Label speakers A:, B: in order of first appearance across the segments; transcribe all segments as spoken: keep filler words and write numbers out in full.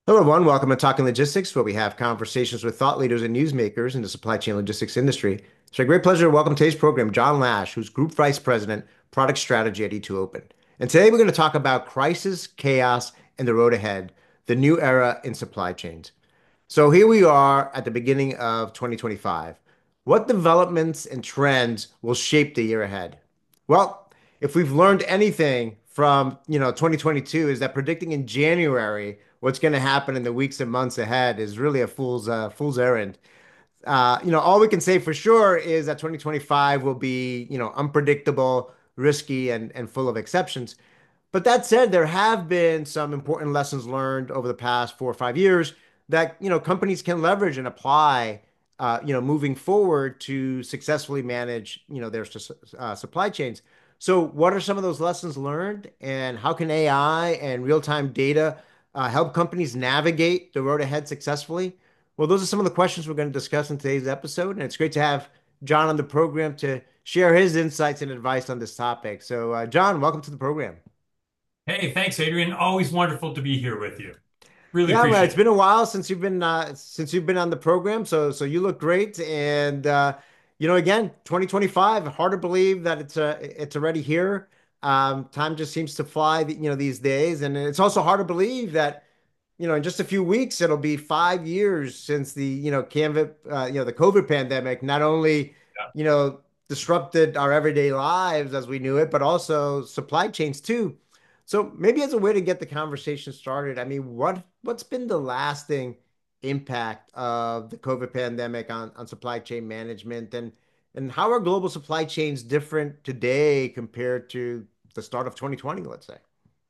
A: Hello, everyone. Welcome to Talking Logistics, where we have conversations with thought leaders and newsmakers in the supply chain logistics industry. It's a great pleasure to welcome today's program John Lash, who's Group Vice President, Product Strategy at E two Open. And today we're going to talk about crisis, chaos, and the road ahead, the new era in supply chains. So here we are at the beginning of twenty twenty-five. What developments and trends will shape the year ahead? Well, if we've learned anything from, you know, twenty twenty-two is that predicting in January what's going to happen in the weeks and months ahead is really a fool's uh, fool's errand. Uh, you know, all we can say for sure is that twenty twenty-five will be, you know, unpredictable, risky, and and full of exceptions. But that said, there have been some important lessons learned over the past four or five years that, you know, companies can leverage and apply, uh, you know, moving forward to successfully manage, you know, their su- uh, supply chains. So, what are some of those lessons learned, and how can A I and real-time data uh, help companies navigate the road ahead successfully? Well, those are some of the questions we're going to discuss in today's episode, and it's great to have John on the program to share his insights and advice on this topic. So, uh, John, welcome to the program.
B: Hey, thanks, Adrian. Always wonderful to be here with you. Really
A: Yeah, well, it's
B: appreciate it.
A: been a while since you've been uh, since you've been on the program, so so you look great, and uh, you know, again, twenty twenty-five, hard to believe that it's uh, it's already here. Um, time just seems to fly, you know, these days, and it's also hard to believe that you know, in just a few weeks, it'll be five years since the, you know, Canva, uh, you know, the COVID pandemic not only,
B: Yeah.
A: you know, disrupted our everyday lives as we knew it, but also supply chains too. So maybe as a way to get the conversation started, I mean, what what's been the lasting impact of the COVID pandemic on, on supply chain management, and and how are global supply chains different today compared to the start of twenty twenty, let's say?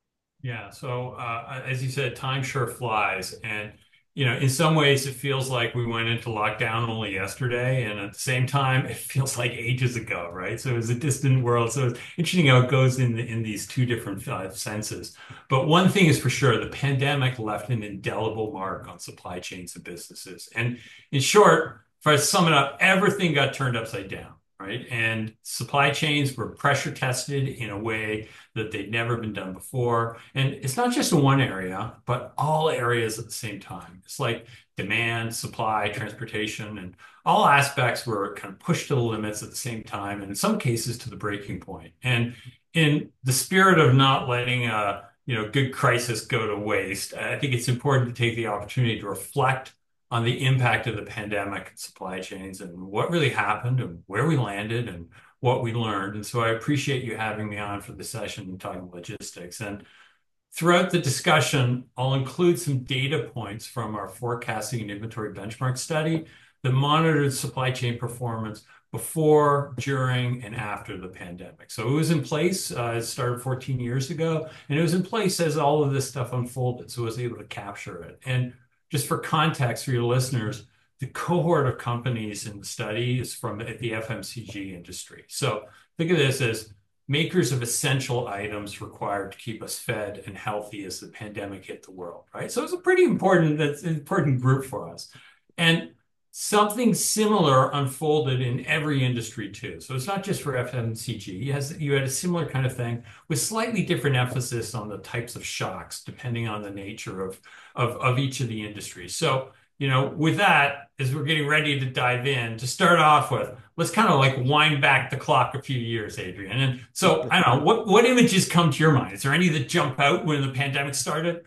B: Yeah. So, uh, as you said, time sure flies. And, you know, in some ways, it feels like we went into lockdown only yesterday. And at the same time, it feels like ages ago, right? So it was a distant world. So it's interesting how it goes in, in these two different uh, senses. But one thing is for sure, the pandemic left an indelible mark on supply chains and businesses. And in short, if I sum it up, everything got turned upside down, right? And supply chains were pressure tested in a way that they'd never been done before. And it's not just in one area, but all areas at the same time. It's like demand, supply, transportation, and all aspects were kind of pushed to the limits at the same time, and in some cases to the breaking point. And in the spirit of not letting a you know good crisis go to waste, I think it's important to take the opportunity to reflect on the impact of the pandemic and supply chains and what really happened and where we landed and what we learned. And so I appreciate you having me on for the session and talking logistics. And throughout the discussion, I'll include some data points from our forecasting and inventory benchmark study that monitored supply chain performance before, during, and after the pandemic. So it was in place. Uh, it started fourteen years ago, and it was in place as all of this stuff unfolded. So I was able to capture it. And just for context for your listeners, the cohort of companies in the study is from the F M C G industry. So think of this as makers of essential items required to keep us fed and healthy as the pandemic hit the world, right? So it's a pretty important, that's an important group for us. And something similar unfolded in every industry too. So it's not just for F M C G. You, has, you had a similar kind of thing with slightly different emphasis on the types of shocks, depending on the nature of, of, of each of the industries. So you know, with that, as we're getting ready to dive in, to start off with, let's kind of like wind back the clock a few years, Adrian. And so, I don't know, what, what images come to your mind? Is there any that jump out when the pandemic started?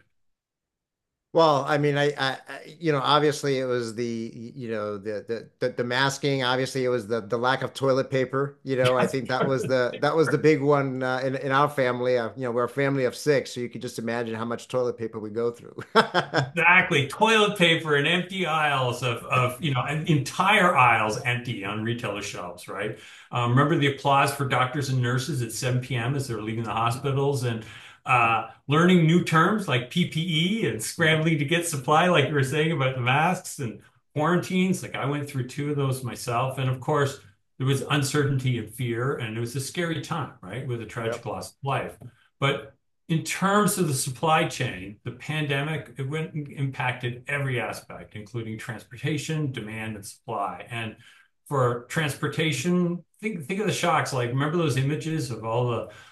A: Well, I mean, I, I, I- you know, obviously it was the, you know, the, the, the, the masking. Obviously, it was the, the lack of toilet paper. You know, I
B: Yes.
A: think that was the, that was the big one uh, in, in our family. Uh, you know, we're a family of six, so you could just imagine how much toilet paper we go through.
B: Exactly. Toilet paper and empty aisles of, of, you know, and entire aisles empty on retailer shelves, right? Um, remember the applause for doctors and nurses at seven p m as they're leaving the hospitals and uh, learning new terms like P P E and scrambling to get supply, like you were saying about the masks and quarantines. Like I went through two of those myself. And of course, there was uncertainty and fear, and it was a scary time, right? With a tragic
A: Yep.
B: loss of life. But in terms of the supply chain, the pandemic it went and impacted every aspect, including transportation, demand, and supply. And for transportation, think think of the shocks. Like remember those images of all the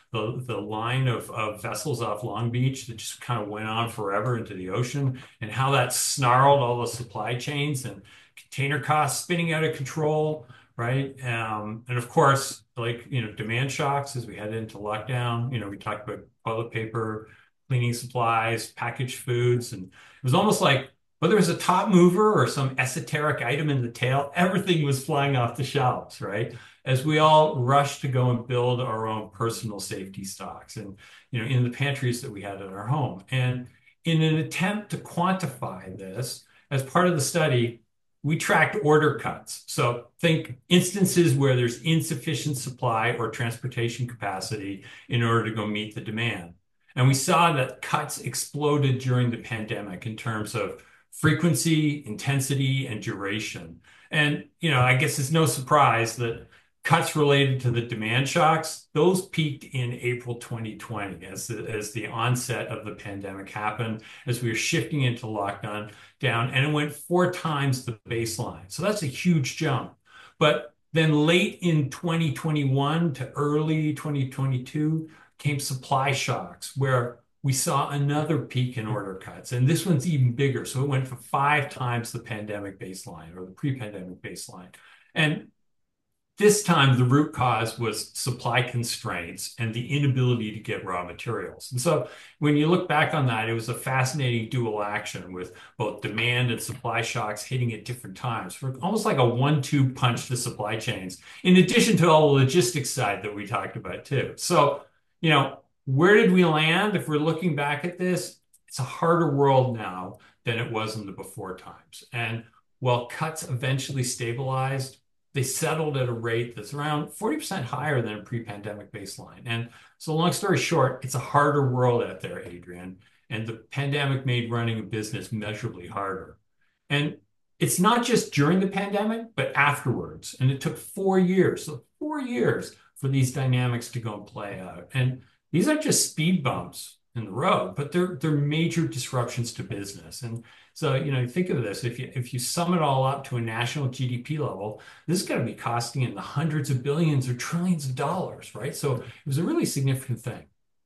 B: the, the line of, of vessels off Long Beach that just kind of went on forever into the ocean, and how that snarled all the supply chains and container costs spinning out of control, right? Um, and of course, like, you know, demand shocks as we head into lockdown. You know, we talked about toilet paper, cleaning supplies, packaged foods, and it was almost like whether it was a top mover or some esoteric item in the tail, everything was flying off the shelves, right? As we all rushed to go and build our own personal safety stocks and, you know, in the pantries that we had at our home. And in an attempt to quantify this, as part of the study, we tracked order cuts. So think instances where there's insufficient supply or transportation capacity in order to go meet the demand. And we saw that cuts exploded during the pandemic in terms of frequency, intensity, and duration. And, you know, I guess it's no surprise that cuts related to the demand shocks, those peaked in April twenty twenty as the, as the onset of the pandemic happened, as we were shifting into lockdown down, and it went four times the baseline. So that's a huge jump. But then late in twenty twenty-one to early twenty twenty-two came supply shocks, where we saw another peak in order cuts. And this one's even bigger. So it went for five times the pandemic baseline or the pre-pandemic baseline. And this time, the root cause was supply constraints and the inability to get raw materials. And so when you look back on that, it was a fascinating dual action with both demand and supply shocks hitting at different times, for almost like a one-two punch to supply chains, in addition to all the logistics side that we talked about too. So, you know, where did we land? If we're looking back at this, it's a harder world now than it was in the before times. And while cuts eventually stabilized, they settled at a rate that's around forty percent higher than a pre-pandemic baseline. And so, long story short, it's a harder world out there, Adrian. And the pandemic made running a business measurably harder. And it's not just during the pandemic, but afterwards. And it took four years, so four years for these dynamics to go and play out. And these aren't just speed bumps in the road, but they're they're major disruptions to business. And so, you know, think of this, if you if you sum it all up to a national G D P level, this is going to be costing in the hundreds of billions or trillions of dollars, right? So it was a really significant thing.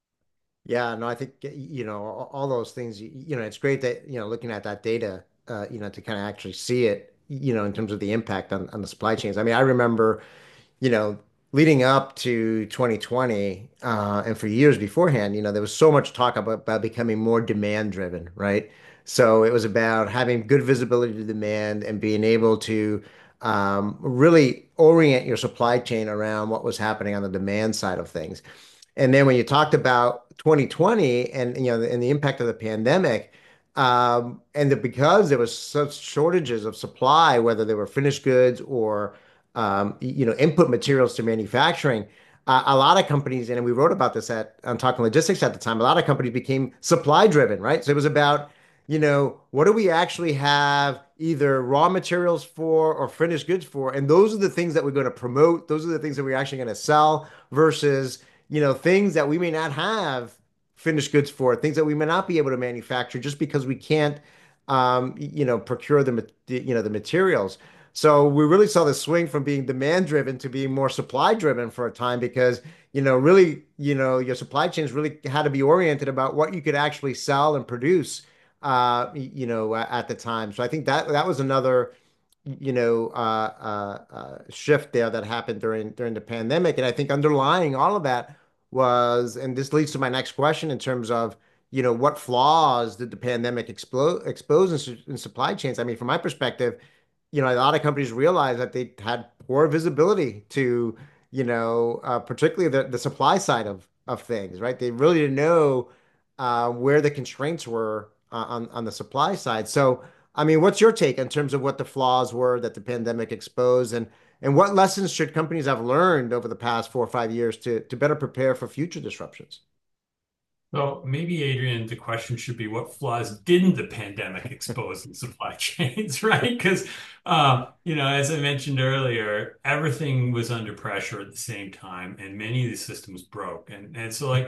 A: Yeah, no, I think, you know, all all those things, you, you know, it's great that, you know, looking at that data, uh, you know, to kind of actually see it, you know, in terms of the impact on, on the supply chains. I mean, I remember, you know, leading up to twenty twenty, uh, and for years beforehand, you know, there was so much talk about, about becoming more demand driven, right? So it was about having good visibility to demand and being able to um, really orient your supply chain around what was happening on the demand side of things. And then when you talked about twenty twenty and you know and the impact of the pandemic, um, and the, because there was such shortages of supply, whether they were finished goods or um, you know input materials to manufacturing, uh, a lot of companies, and we wrote about this at on Talking Logistics at the time, a lot of companies became supply driven, right? So it was about you know what do we actually have either raw materials for or finished goods for, and those are the things that we're going to promote. Those are the things that we're actually going to sell versus you know, things that we may not have finished goods for, things that we may not be able to manufacture just because we can't, um, you know, procure the, you know, the materials. So we really saw the swing from being demand driven to being more supply driven for a time because, you know, really, you know, your supply chains really had to be oriented about what you could actually sell and produce, uh, you know, at the time. So I think that that was another you know, uh, uh, uh, shift there that happened during during the pandemic. And I think underlying all of that was, and this leads to my next question in terms of, you know, what flaws did the pandemic explode expose in, su- in supply chains? I mean, from my perspective, you know, a lot of companies realized that they had poor visibility to, you know, uh, particularly the, the supply side of of things, right? They really didn't know uh, where the constraints were uh, on on the supply side. So, I mean, what's your take in terms of what the flaws were that the pandemic exposed, and and what lessons should companies have learned over the past four or five years to to better prepare for future disruptions?
B: So maybe, Adrian, the question should be, what flaws didn't the pandemic expose in supply chains, right? Because, uh, you know, as I mentioned earlier, everything was under pressure at the same time, and many of these systems broke. And, and so, like,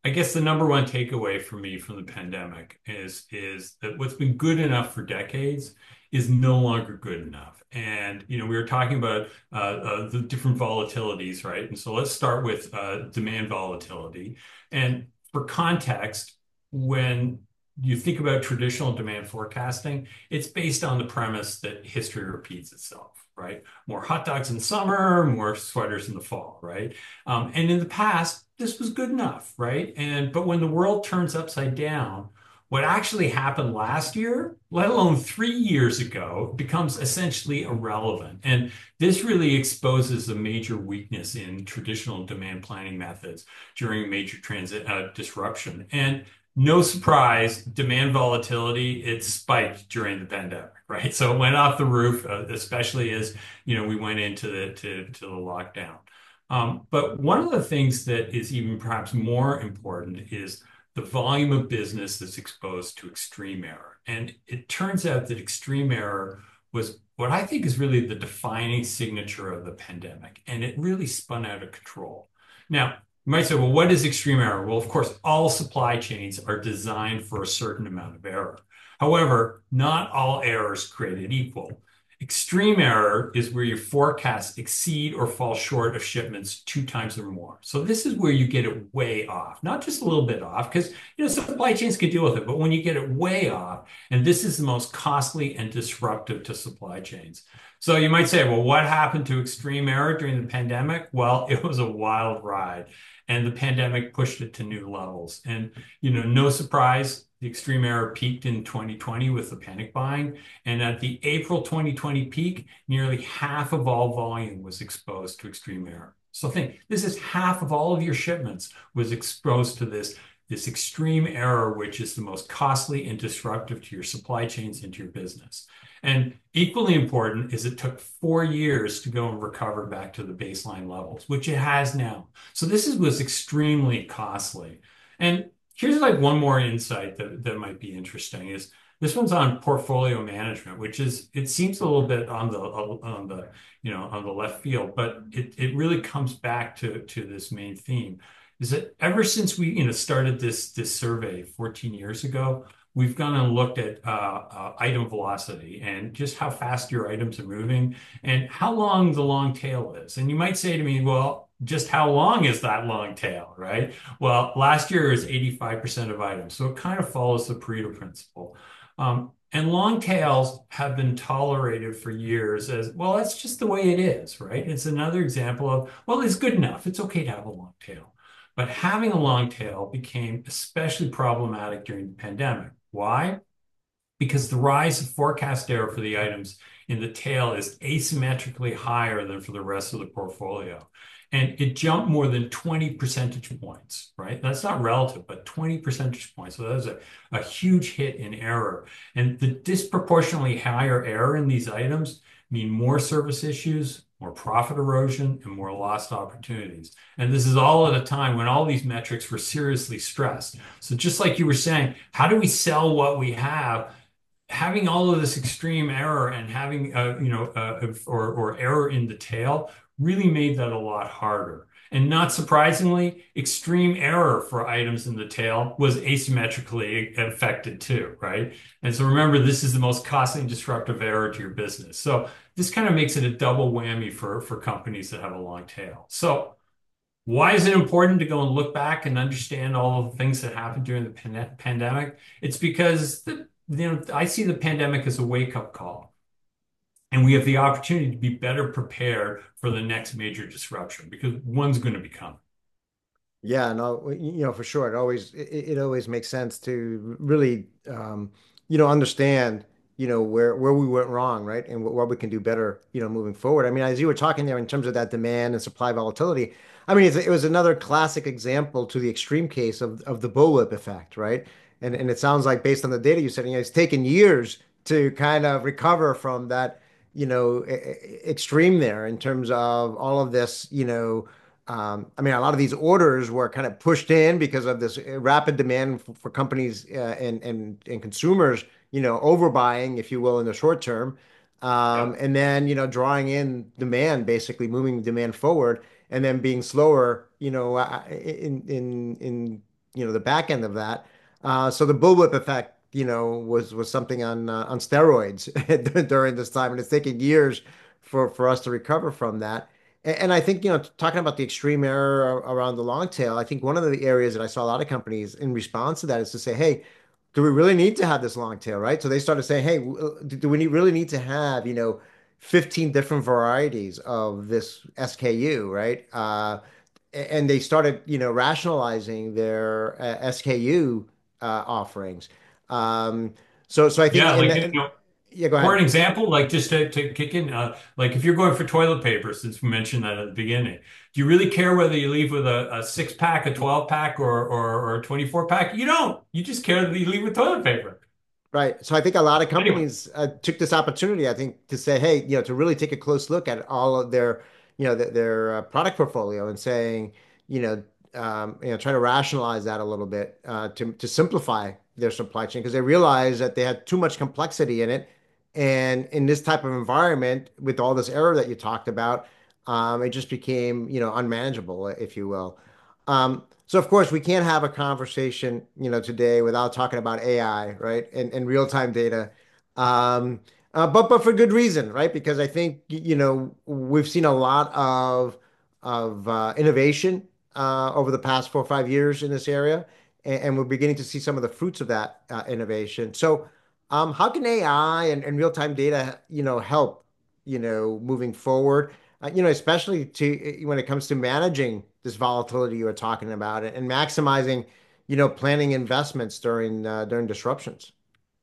B: I guess the number one takeaway for me from the pandemic is is that what's been good enough for decades is no longer good enough. And you know, we were talking about uh, uh, the different volatilities, right? And so let's start with uh, demand volatility. And for context, when you think about traditional demand forecasting, it's based on the premise that history repeats itself, right? More hot dogs in summer, more sweaters in the fall, right? Um, and in the past, this was good enough, right? And but when the world turns upside down, what actually happened last year, let alone three years ago, becomes essentially irrelevant. And this really exposes a major weakness in traditional demand planning methods during major transit uh, disruption. And no surprise, demand volatility, it spiked during the pandemic, right? So it went off the roof, uh, especially as, you know, we went into the to, to the lockdown. Um, but one of the things that is even perhaps more important is the volume of business that's exposed to extreme error. And it turns out that extreme error was what I think is really the defining signature of the pandemic. And it really spun out of control. Now, you might say, well, what is extreme error? Well, of course, all supply chains are designed for a certain amount of error. However, not all errors created equal. Extreme error is where your forecasts exceed or fall short of shipments two times or more. So this is where you get it way off, not just a little bit off, because you know supply chains can deal with it, but when you get it way off, and this is the most costly and disruptive to supply chains. So you might say, well, what happened to extreme error during the pandemic? Well, it was a wild ride, and the pandemic pushed it to new levels. And you know, no surprise, the extreme error peaked in twenty twenty with the panic buying. And at the April twenty twenty peak, nearly half of all volume was exposed to extreme error. So think, this is half of all of your shipments was exposed to this, this extreme error, which is the most costly and disruptive to your supply chains and to your business. And equally important is it took four years to go and recover back to the baseline levels, which it has now. So this is, was extremely costly. And here's like one more insight that, that might be interesting is this one's on portfolio management, which is it seems a little bit on the on the you know on the left field, but it it really comes back to to this main theme. Is that ever since we you know started this this survey fourteen years ago, we've gone and looked at uh, uh, item velocity and just how fast your items are moving and how long the long tail is. And you might say to me, well, just how long is that long tail, right? Well, last year is eighty-five percent of items, so it kind of follows the Pareto principle. Um, and long tails have been tolerated for years as, well, that's just the way it is, right? It's another example of, well, it's good enough. It's okay to have a long tail. But having a long tail became especially problematic during the pandemic. Why? Because the rise of forecast error for the items in the tail is asymmetrically higher than for the rest of the portfolio. And it jumped more than twenty percentage points, right? That's not relative, but twenty percentage points. So that was a, a huge hit in error. And the disproportionately higher error in these items mean more service issues, more profit erosion, and more lost opportunities. And this is all at a time when all these metrics were seriously stressed. So just like you were saying, how do we sell what we have? Having all of this extreme error and having uh, you know uh, or or error in the tail really made that a lot harder. And not surprisingly, extreme error for items in the tail was asymmetrically affected too, right? And so remember, this is the most costly and disruptive error to your business. So this kind of makes it a double whammy for for companies that have a long tail. So why is it important to go and look back and understand all of the things that happened during the pan pandemic? It's because the, you know, I see the pandemic as a wake-up call, and we have the opportunity to be better prepared for the next major disruption because one's going to be coming.
A: Yeah, no, you know, for sure. It always it, it always makes sense to really um, you know, understand, you know, where where we went wrong, right? And what, what we can do better, you know, moving forward. I mean, as you were talking there in terms of that demand and supply volatility, I mean, it's, it was another classic example to the extreme case of of the bullwhip effect, right? And and it sounds like based on the data you said, you know, it's taken years to kind of recover from that, you know, e- e- extreme there in terms of all of this, you know, um, I mean, a lot of these orders were kind of pushed in because of this uh, rapid demand for, for companies uh, and, and and consumers, you know, overbuying, if you will, in the short term, um,
B: Yep.
A: and then you know, drawing in demand, basically moving demand forward, and then being slower, you know, uh, in in in you know, the back end of that. Uh, so the bullwhip effect, you know, was was something on uh, on steroids during this time, and it's taken years for for us to recover from that. And, and I think, you know, talking about the extreme error around the long tail, I think one of the areas that I saw a lot of companies in response to that is to say, hey, do we really need to have this long tail, right? So they started saying, hey, w- do we need, really need to have, you know, fifteen different varieties of this S K U, right? Uh, and they started, you know, rationalizing their uh, S K U uh, offerings. Um, so, so I think,
B: Yeah,
A: and,
B: like you
A: and
B: know,
A: yeah, go
B: for
A: ahead.
B: an example, like just to, to kick in, uh, like if you're going for toilet paper, since we mentioned that at the beginning, do you really care whether you leave with a, a six pack, a twelve pack, or, or or a twenty-four pack? You don't. You just care that you leave with toilet paper.
A: Right. So I think a lot of
B: Anyway.
A: companies uh, took this opportunity, I think, to say, hey, you know, to really take a close look at all of their, you know, their, their uh, product portfolio and saying, you know, um, you know, try to rationalize that a little bit uh, to to simplify their supply chain because they realized that they had too much complexity in it, and in this type of environment with all this error that you talked about, um, it just became, you know, unmanageable, if you will. Um, so of course we can't have a conversation, you know, today without talking about A I, right? And, and real-time data. Um, uh, but but for good reason, right? Because I think, y- you know, we've seen a lot of of uh, innovation uh, over the past four or five years in this area, and, and we're beginning to see some of the fruits of that uh, innovation. So, um, how can A I and, and real-time data, you know, help, you know, moving forward? Uh, you know, especially to when it comes to managing this volatility you were talking about and maximizing, you know, planning investments during uh, during disruptions.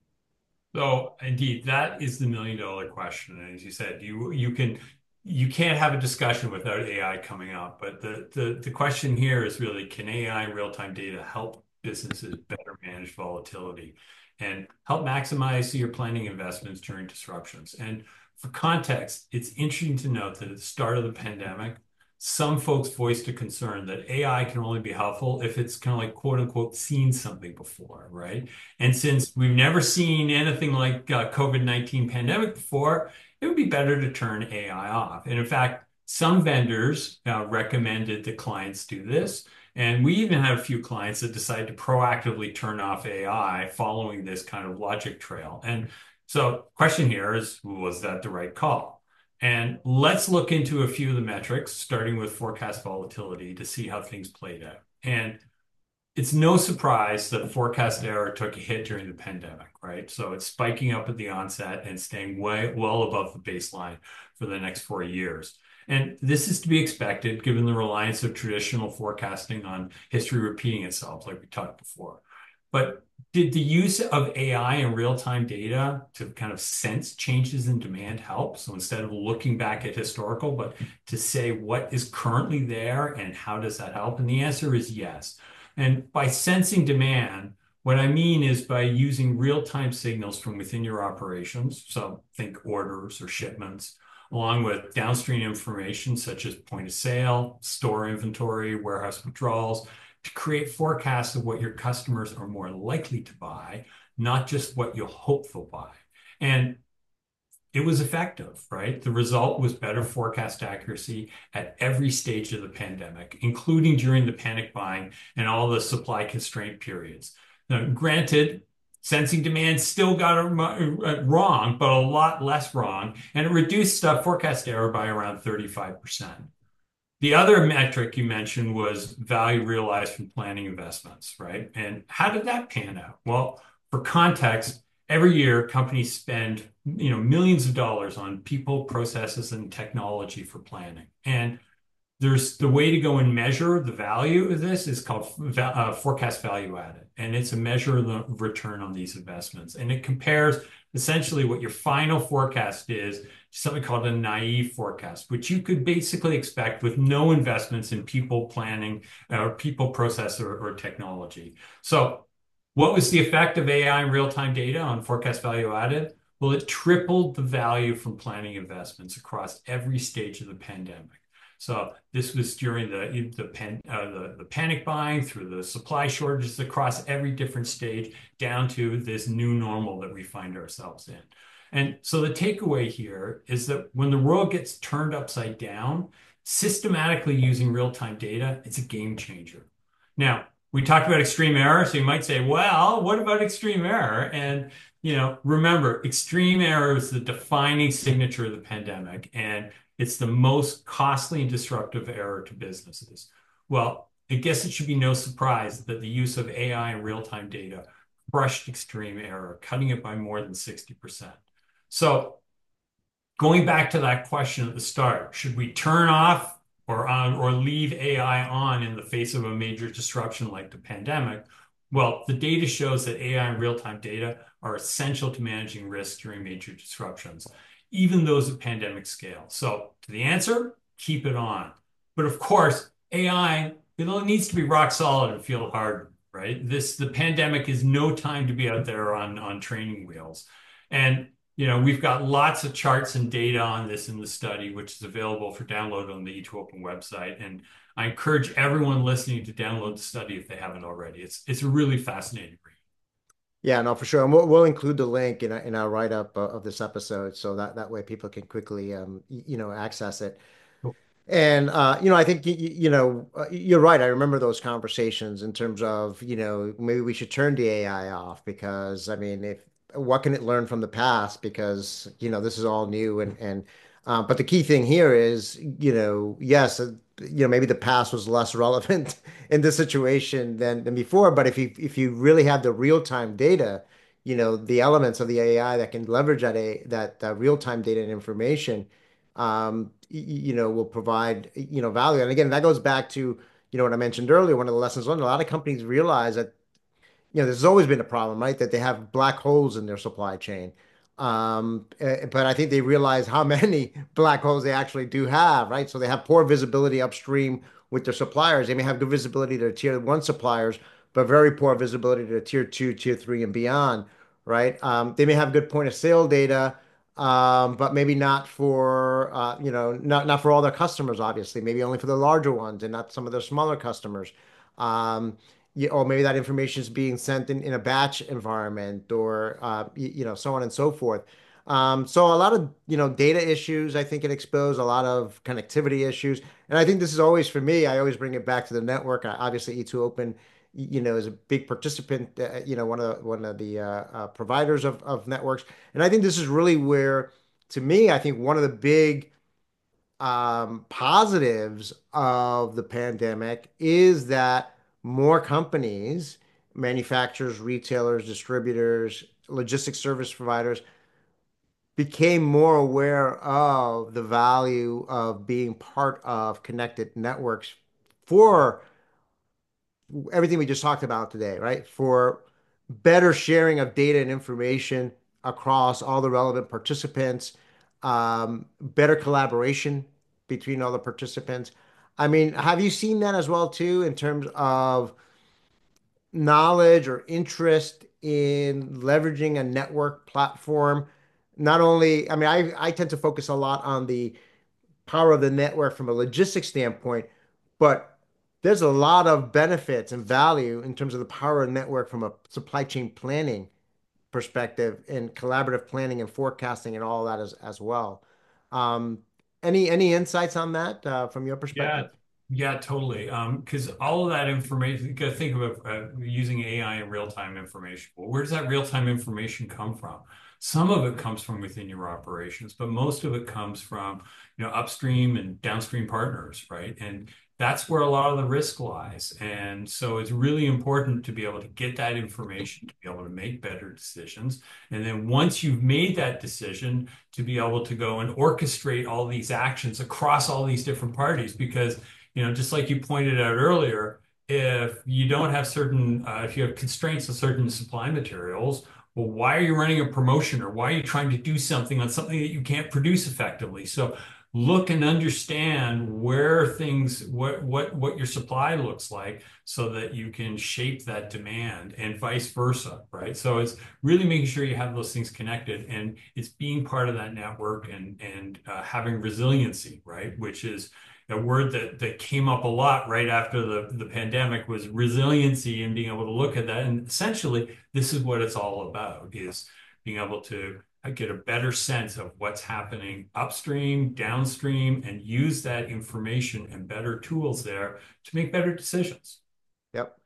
B: So indeed, that is the million dollar question. And as you said, you you can you can't have a discussion without A I coming up. But the the the question here is really, can A I and real-time data help businesses better manage volatility and help maximize your planning investments during disruptions? And for context, it's interesting to note that at the start of the pandemic, some folks voiced a concern that A I can only be helpful if it's kind of like quote unquote seen something before, right? And since we've never seen anything like uh, COVID nineteen pandemic before, it would be better to turn A I off. And in fact, some vendors uh, recommended that clients do this. And we even had a few clients that decided to proactively turn off A I following this kind of logic trail. And so, question here is, was that the right call? And let's look into a few of the metrics, starting with forecast volatility to see how things played out. And it's no surprise that forecast error took a hit during the pandemic, right? So it's spiking up at the onset and staying way well above the baseline for the next four years. And this is to be expected given the reliance of traditional forecasting on history repeating itself, like we talked before. But did the use of A I and real-time data to kind of sense changes in demand help? So instead of looking back at historical, but to say what is currently there and how does that help? And the answer is yes. And by sensing demand, what I mean is by using real-time signals from within your operations, so think orders or shipments, along with downstream information such as point of sale, store inventory, warehouse withdrawals, to create forecasts of what your customers are more likely to buy, not just what you hope they'll buy. And it was effective, right? The result was better forecast accuracy at every stage of the pandemic, including during the panic buying and all the supply constraint periods. Now, granted, sensing demand still got it wrong, but a lot less wrong, and it reduced uh, forecast error by around thirty-five percent. The other metric you mentioned was value realized from planning investments, right? And how did that pan out? Well, for context, every year companies spend, you know, millions of dollars on people, processes, and technology for planning. And there's the way to go and measure the value of this is called uh, forecast value added. And it's a measure of the return on these investments. And it compares essentially what your final forecast is to something called a naive forecast, which you could basically expect with no investments in people planning or people process or, or technology. So what was the effect of A I and real-time data on forecast value added? Well, it tripled the value from planning investments across every stage of the pandemic. So this was during the the, pan, uh, the the panic buying through the supply shortages across every different stage down to this new normal that we find ourselves in. And so the takeaway here is that when the world gets turned upside down, systematically using real-time data, it's a game changer. Now, we talked about extreme error, so you might say, well, what about extreme error? And you know, remember, extreme error is the defining signature of the pandemic, and it's the most costly and disruptive error to businesses. Well, I guess it should be no surprise that the use of A I and real-time data crushed extreme error, cutting it by more than sixty percent. So going back to that question at the start, should we turn off or on or leave A I on in the face of a major disruption like the pandemic? Well, the data shows that A I and real-time data are essential to managing risk during major disruptions, even those at pandemic scale. So, to the answer, keep it on. But of course, A I, it needs to be rock solid and field hardened, right? This the pandemic is no time to be out there on on training wheels. And you know, we've got lots of charts and data on this in the study, which is available for download on the E two Open website. And I encourage everyone listening to download the study if they haven't already. It's it's a really fascinating read.
A: Yeah, no, for sure. And we'll, we'll include the link in our, in our write-up uh, of this episode, so that that way people can quickly, um, y- you know, access it.
B: Cool.
A: And uh, you know, I think y- y- you know, uh, you're right. I remember those conversations in terms of, you know, maybe we should turn the A I off because I mean, if what can it learn from the past? Because you know, this is all new and and uh, but the key thing here is, you know, yes, uh, you know, maybe the past was less relevant in this situation than than before. But if you if you really have the real-time data, you know, the elements of the A I that can leverage that a that uh, real-time data and information um, you know, will provide, you know, value. And again, that goes back to, you know, what I mentioned earlier, one of the lessons learned. A lot of companies realize that, you know, there's always been a problem, right? That they have black holes in their supply chain. Um, eh, but I think they realize how many black holes they actually do have, right? So they have poor visibility upstream with their suppliers. They may have good visibility to their tier one suppliers, but very poor visibility to tier two, tier three, and beyond, right? Um, they may have good point of sale data, um, but maybe not for, uh, you know, not not for all their customers, obviously. Maybe only for the larger ones and not some of their smaller customers. Um, you, or maybe that information is being sent in, in a batch environment or uh, you, you know so on and so forth. Um, so a lot of you know data issues I think it exposed a lot of connectivity issues, and I think this is always for me I always bring it back to the network. I, obviously E two Open you know is a big participant, uh, you know one of the one of the uh, uh, providers of, of networks, and I think this is really where to me I think one of the big um, positives of the pandemic is that more companies, manufacturers, retailers, distributors, logistics service providers became more aware of the value of being part of connected networks for everything we just talked about today, right? For better sharing of data and information across all the relevant participants, um, better collaboration between all the participants. I mean, have you seen that as well too, in terms of knowledge or interest in leveraging a network platform? Not only, I mean, I, I tend to focus a lot on the power of the network from a logistics standpoint, but there's a lot of benefits and value in terms of the power of the network from a supply chain planning perspective and collaborative planning and forecasting and all that as as well. Um, any any insights on that uh, from your perspective?
B: Yeah, yeah, totally. Um, because all of that information, you got to think of it, uh, using A I and real-time information. Well, where does that real-time information come from? Some of it comes from within your operations, but most of it comes from, you know, upstream and downstream partners, right? And that's where a lot of the risk lies. And so it's really important to be able to get that information to be able to make better decisions. And then once you've made that decision, to be able to go and orchestrate all these actions across all these different parties. Because, you know, just like you pointed out earlier, if you don't have certain, uh, if you have constraints on certain supply materials, well, why are you running a promotion or why are you trying to do something on something that you can't produce effectively? So look and understand where things, what what what your supply looks like so that you can shape that demand and vice versa, right? So it's really making sure you have those things connected and it's being part of that network and and uh, having resiliency, right? Which is a word that that came up a lot right after the the pandemic was resiliency and being able to look at that. And essentially, this is what it's all about, is being able to get a better sense of what's happening upstream, downstream, and use that information and better tools there to make better decisions.
A: Yep.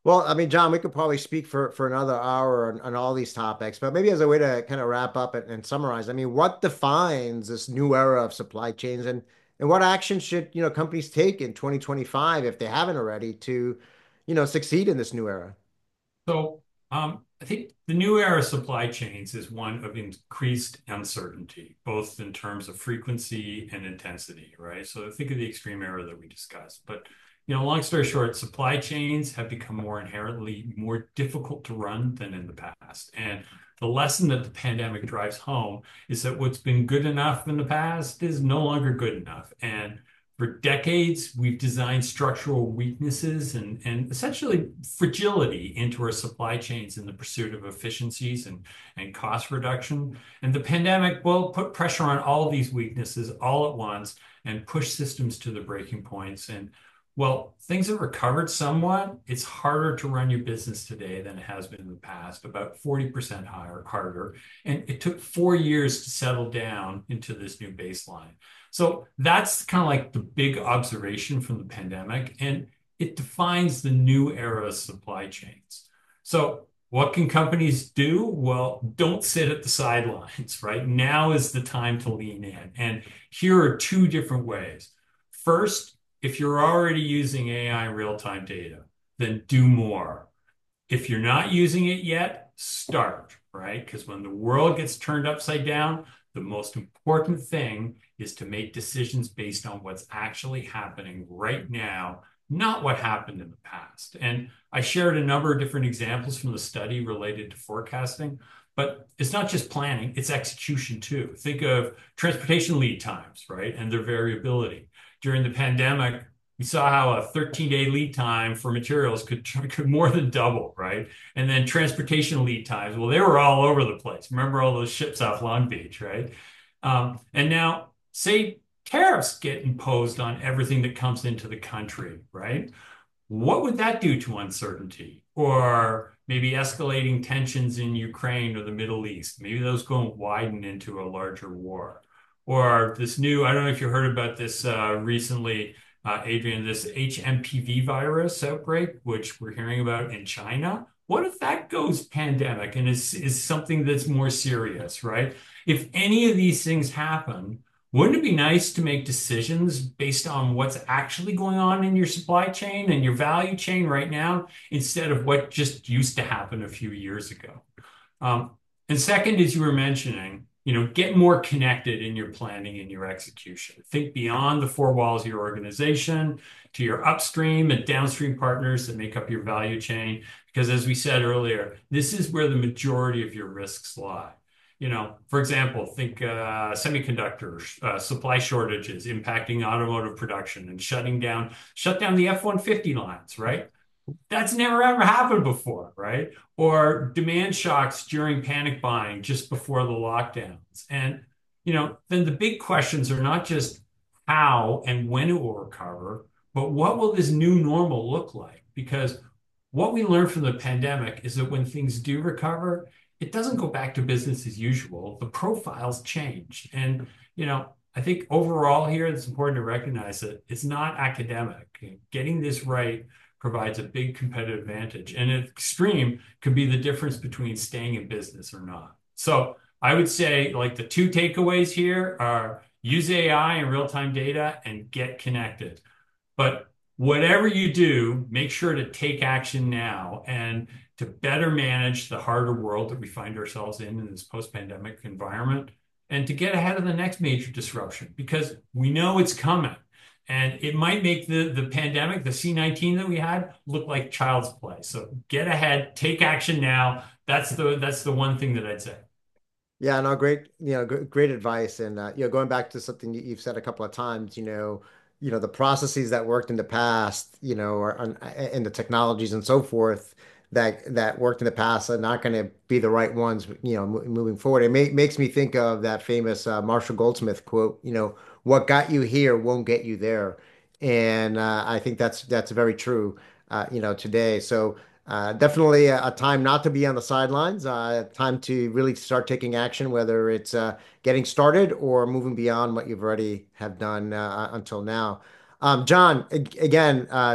A: Well, I mean, John, we could probably speak for, for another hour on, on all these topics, but maybe as a way to kind of wrap up and, and summarize, I mean, what defines this new era of supply chains and, and what action should, you know, companies take in twenty twenty-five if they haven't already to, you know, succeed in this new era?
B: So, um, I think the new era of supply chains is one of increased uncertainty, both in terms of frequency and intensity, right? So think of the extreme era that we discussed. But, you know, long story short, supply chains have become more inherently more difficult to run than in the past. And the lesson that the pandemic drives home is that what's been good enough in the past is no longer good enough. And for decades, we've designed structural weaknesses and, and essentially fragility into our supply chains in the pursuit of efficiencies and, and cost reduction. And the pandemic will put pressure on all of these weaknesses all at once and push systems to the breaking points. And well, things have recovered somewhat. It's harder to run your business today than it has been in the past, about forty percent higher, harder. And it took four years to settle down into this new baseline. So that's kind of like the big observation from the pandemic, and it defines the new era of supply chains. So what can companies do? Well, don't sit at the sidelines, right? Now is the time to lean in. And here are two different ways. First, if you're already using A I real-time data, then do more. If you're not using it yet, start, right? Because when the world gets turned upside down, the most important thing is to make decisions based on what's actually happening right now, not what happened in the past. And I shared a number of different examples from the study related to forecasting, but it's not just planning, it's execution too. Think of transportation lead times, right? And their variability. During the pandemic, we saw how a thirteen day lead time for materials could, could more than double, right? And then transportation lead times, well, they were all over the place. Remember all those ships off Long Beach, right? Um, and now, say tariffs get imposed on everything that comes into the country, right? What would that do to uncertainty? Or maybe escalating tensions in Ukraine or the Middle East. Maybe those go and widen into a larger war. Or this new, I don't know if you heard about this uh, recently, uh, Adrian, this H M P V virus outbreak, which we're hearing about in China. What if that goes pandemic and is, is something that's more serious, right? If any of these things happen, wouldn't it be nice to make decisions based on what's actually going on in your supply chain and your value chain right now instead of what just used to happen a few years ago? Um, and second, as you were mentioning, you know, get more connected in your planning and your execution. Think beyond the four walls of your organization to your upstream and downstream partners that make up your value chain. Because as we said earlier, this is where the majority of your risks lie. You know, for example, think uh, semiconductor uh, supply shortages impacting automotive production and shutting down, shut down the F one fifty lines, right? That's never ever happened before, right? Or demand shocks during panic buying just before the lockdowns. And, you know, then the big questions are not just how and when it will recover, but what will this new normal look like? Because what we learned from the pandemic is that when things do recover, it doesn't go back to business as usual. The profiles change. And, you know, I think overall here, it's important to recognize that it's not academic. Getting this right provides a big competitive advantage. And at extreme could be the difference between staying in business or not. So I would say like the two takeaways here are use A I and real-time data and get connected. But whatever you do, make sure to take action now and to better manage the harder world that we find ourselves in in this post-pandemic environment and to get ahead of the next major disruption because we know it's coming. And it might make the, the pandemic, the C nineteen that we had, look like child's play. So get ahead, take action now. That's the that's the one thing that I'd say.
A: Yeah, no, great, you know, gr- great advice. And uh, you know, going back to something you- you've said a couple of times, you know, you know, the processes that worked in the past, you know, or on, and the technologies and so forth that that worked in the past are not going to be the right ones, you know, mo moving forward. It ma makes me think of that famous uh, Marshall Goldsmith quote, you know, what got you here won't get you there. And uh, I think that's that's very true, uh, you know, today. So. Uh, definitely a, a time not to be on the sidelines, uh, time to really start taking action, whether it's uh, getting started or moving beyond what you've already have done uh, until now. Um, John, ag- again, uh,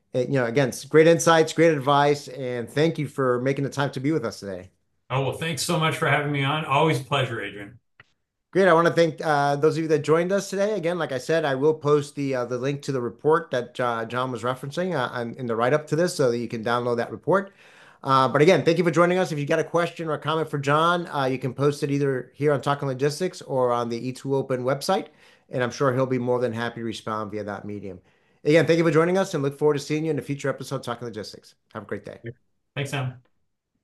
A: And, you know, again, it's great insights, great advice, and thank you for making the time to be with us today.
B: Oh, well, thanks so much for having me on. Always a pleasure, Adrian.
A: Great. I want to thank uh, those of you that joined us today. Again, like I said, I will post the uh, the link to the report that uh, John was referencing uh, on- in the write-up to this so that you can download that report. Uh, but again, thank you for joining us. If you got a question or a comment for John, uh, you can post it either here on Talking Logistics or on the E two Open website, and I'm sure he'll be more than happy to respond via that medium. Again, thank you for joining us and look forward to seeing you in a future episode of Talking Logistics. Have a great day.
B: Thanks, Sam.